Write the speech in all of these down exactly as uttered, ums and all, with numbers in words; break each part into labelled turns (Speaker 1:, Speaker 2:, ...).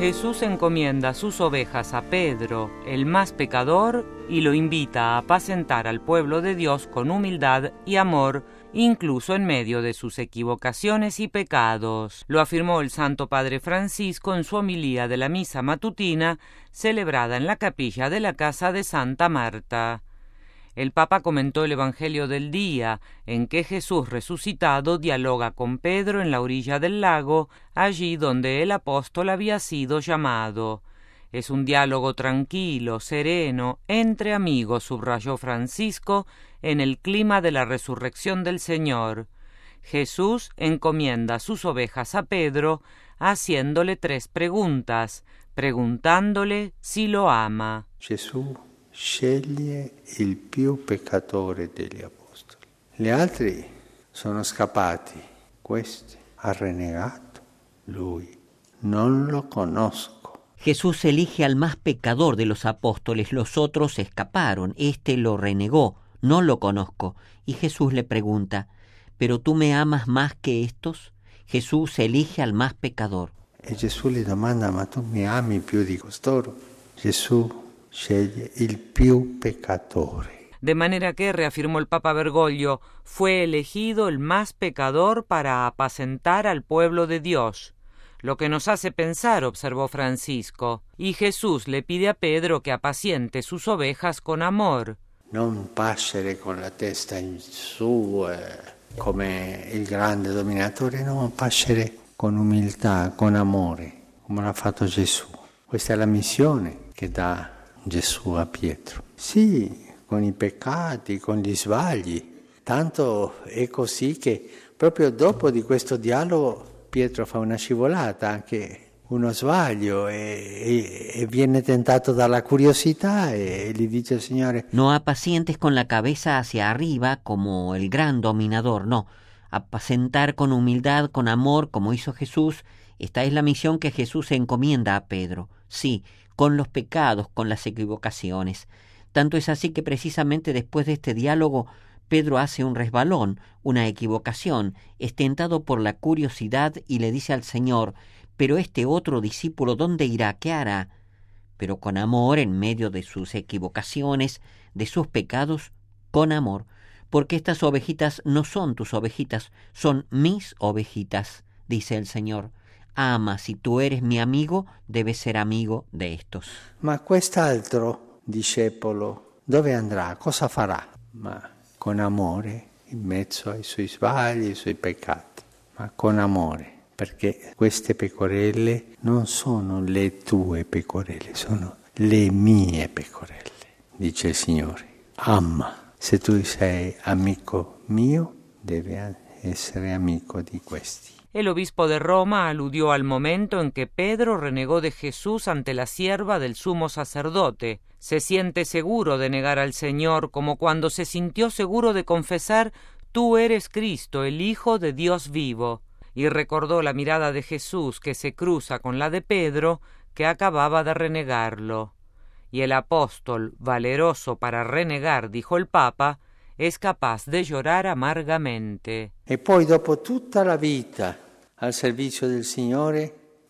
Speaker 1: Jesús encomienda sus ovejas a Pedro, el más pecador, y lo invita a apacentar al pueblo de Dios con humildad y amor, incluso en medio de sus equivocaciones y pecados. Lo afirmó el Santo Padre Francisco en su homilía de la misa matutina, celebrada en la capilla de la casa de Santa Marta. El Papa comentó el Evangelio del día, en que Jesús resucitado dialoga con Pedro en la orilla del lago, allí donde el apóstol había sido llamado. Es un diálogo tranquilo, sereno, entre amigos, subrayó Francisco, en el clima de la resurrección del Señor. Jesús encomienda sus ovejas a Pedro, haciéndole tres preguntas, preguntándole si lo ama.
Speaker 2: Jesús sceglie il più peccatore degli apostoli. Gli altri sono scappati, questi ha renegato, lui non lo conosco.
Speaker 3: Jesús elige al más pecador de los apóstoles, los otros escaparon, este lo renegó, no lo conozco. Y Jesús le pregunta, ¿pero tú me amas más que estos? Jesús elige al más pecador.
Speaker 2: E Gesù le domanda, ma tu mi ami più di costoro? Gesù sceglie il più peccatore.
Speaker 1: De manera que, reafirmó el Papa Bergoglio, fue elegido el más pecador para apacentar al pueblo de Dios. Lo que nos hace pensar, observó Francisco, y Jesús le pide a Pedro que apaciente sus ovejas con amor.
Speaker 2: Non pascere con la testa in su eh, come il grande dominatore, no, pascere con umiltà, con amore, come l'ha fatto Gesù. Questa è la missione che dà Gesù a Pietro. Sì, con i peccati, con gli sbagli. Tanto è così che proprio dopo di questo dialogo Pietro fa una scivolata, anche uno sbaglio, e, e, e viene tentato dalla curiosità e, e gli dice al Signore:
Speaker 3: No apacientes con la cabeza hacia arriba como el gran dominador, no. Apacentar con humildad, con amor, como hizo Jesús. Esta es la misión que Jesús encomienda a Pedro. Sí, con los pecados, con las equivocaciones. Tanto es así que precisamente después de este diálogo, Pedro hace un resbalón, una equivocación, es tentado por la curiosidad y le dice al Señor, pero este otro discípulo, ¿dónde irá? ¿Qué hará? Pero con amor, en medio de sus equivocaciones, de sus pecados, con amor, porque estas ovejitas no son tus ovejitas, son mis ovejitas, dice el Señor. Ama, si tú eres mi amigo, debes ser amigo de estos.
Speaker 2: Ma quest'altro discepolo dove andrà? Cosa farà? Ma con amore, in mezzo ai suoi sbagli, ai suoi peccati, ma con amore, perché queste pecorelle non sono le tue pecorelle, sono le mie pecorelle, dice il Signore. Ama, se tu sei amico mio, devi essere amico di questi.
Speaker 1: El obispo de Roma aludió al momento en que Pedro renegó de Jesús ante la sierva del sumo sacerdote. Se siente seguro de negar al Señor como cuando se sintió seguro de confesar «Tú eres Cristo, el Hijo de Dios vivo». Y recordó la mirada de Jesús que se cruza con la de Pedro, que acababa de renegarlo. Y el apóstol, valeroso para renegar, dijo el Papa, es capaz de llorar amargamente.
Speaker 2: E poi dopo tutta la vita al servizio del Signore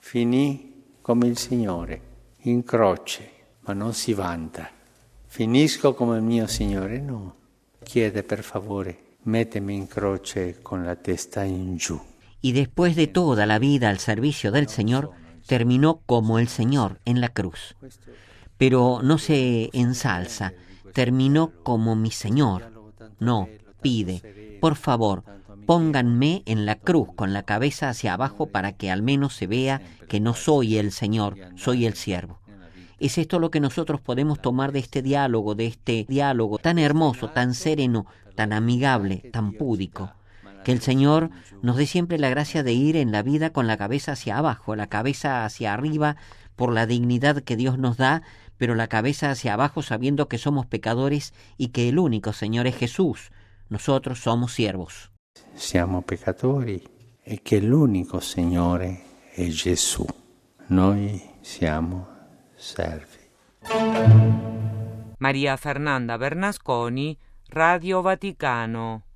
Speaker 2: finì come il Signore, in croce, ma non si vanta. Finisco come il mio Signore, no. Chiede per favore, mettimi in croce con la testa in giù.
Speaker 3: Y después de toda la vida al servicio del Señor, terminó como el Señor en la cruz. Pero no se ensalza, terminó como mi Señor. No, pide, por favor, pónganme en la cruz con la cabeza hacia abajo para que al menos se vea que no soy el Señor, soy el siervo. ¿Es esto lo que nosotros podemos tomar de este diálogo, de este diálogo tan hermoso, tan sereno, tan amigable, tan púdico? Que el Señor nos dé siempre la gracia de ir en la vida con la cabeza hacia abajo, la cabeza hacia arriba por la dignidad que Dios nos da, pero la cabeza hacia abajo sabiendo que somos pecadores y que el único Señor es Jesús. Nosotros somos siervos.
Speaker 2: Siamo peccatori e che l'unico Signore è Gesù. Noi siamo servi.
Speaker 1: María Fernanda Bernasconi, Radio Vaticano.